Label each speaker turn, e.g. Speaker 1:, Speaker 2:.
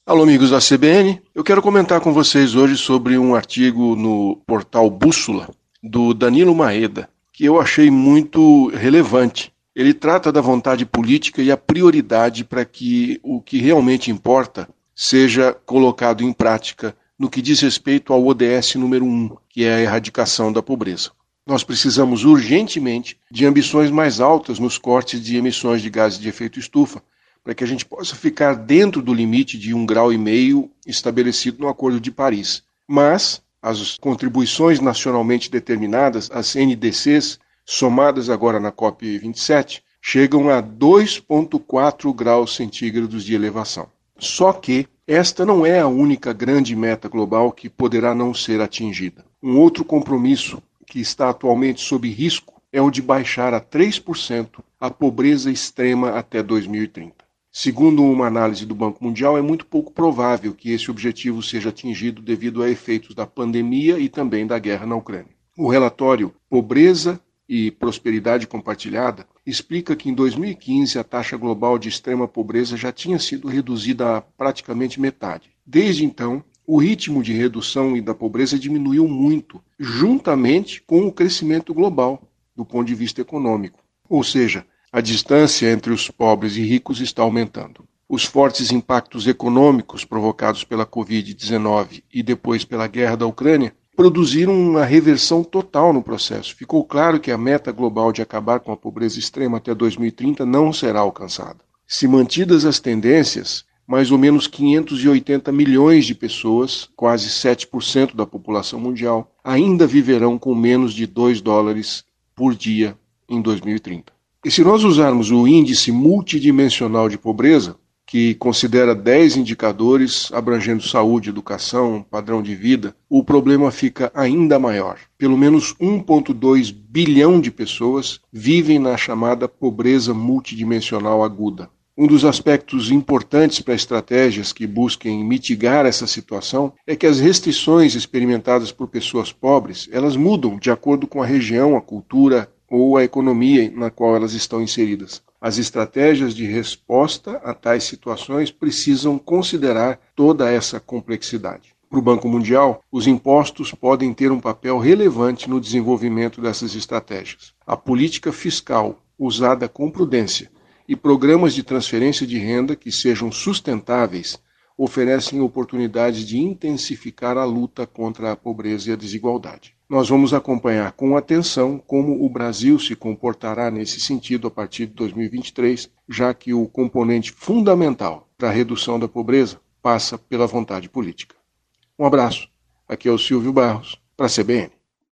Speaker 1: Alô, amigos da CBN. Eu quero comentar com vocês hoje sobre um artigo no portal Bússola, do Danilo Maeda, que eu achei muito relevante. Ele trata da vontade política e a prioridade para que o que realmente importa seja colocado em prática no que diz respeito ao ODS número 1, que é a erradicação da pobreza. Nós precisamos urgentemente de ambições mais altas nos cortes de emissões de gases de efeito estufa, para que a gente possa ficar dentro do limite de 1,5 graus estabelecido no Acordo de Paris. Mas as contribuições nacionalmente determinadas, as NDCs, somadas agora na COP27, chegam a 2,4 graus centígrados de elevação. Só que esta não é a única grande meta global que poderá não ser atingida. Um outro compromisso que está atualmente sob risco é o de baixar a 3% a pobreza extrema até 2030. Segundo uma análise do Banco Mundial, é muito pouco provável que esse objetivo seja atingido devido a efeitos da pandemia e também da guerra na Ucrânia. O relatório Pobreza e Prosperidade Compartilhada explica que em 2015 a taxa global de extrema pobreza já tinha sido reduzida a praticamente metade. Desde então, o ritmo de redução e da pobreza diminuiu muito, juntamente com o crescimento global, do ponto de vista econômico. Ou seja, a distância entre os pobres e ricos está aumentando. Os fortes impactos econômicos provocados pela Covid-19 e depois pela guerra da Ucrânia produziram uma reversão total no processo. Ficou claro que a meta global de acabar com a pobreza extrema até 2030 não será alcançada. Se mantidas as tendências, mais ou menos 580 milhões de pessoas, quase 7% da população mundial, ainda viverão com menos de $2 por dia em 2030. E se nós usarmos o índice multidimensional de pobreza, que considera 10 indicadores abrangendo saúde, educação, padrão de vida, o problema fica ainda maior. Pelo menos 1,2 bilhão de pessoas vivem na chamada pobreza multidimensional aguda. Um dos aspectos importantes para estratégias que busquem mitigar essa situação é que as restrições experimentadas por pessoas pobres, elas mudam de acordo com a região, a cultura ou a economia na qual elas estão inseridas. As estratégias de resposta a tais situações precisam considerar toda essa complexidade. Para o Banco Mundial, os impostos podem ter um papel relevante no desenvolvimento dessas estratégias. A política fiscal usada com prudência e programas de transferência de renda que sejam sustentáveis oferecem oportunidades de intensificar a luta contra a pobreza e a desigualdade. Nós vamos acompanhar com atenção como o Brasil se comportará nesse sentido a partir de 2023, já que o componente fundamental para a redução da pobreza passa pela vontade política. Um abraço. Aqui é o Silvio Barros, para a CBN.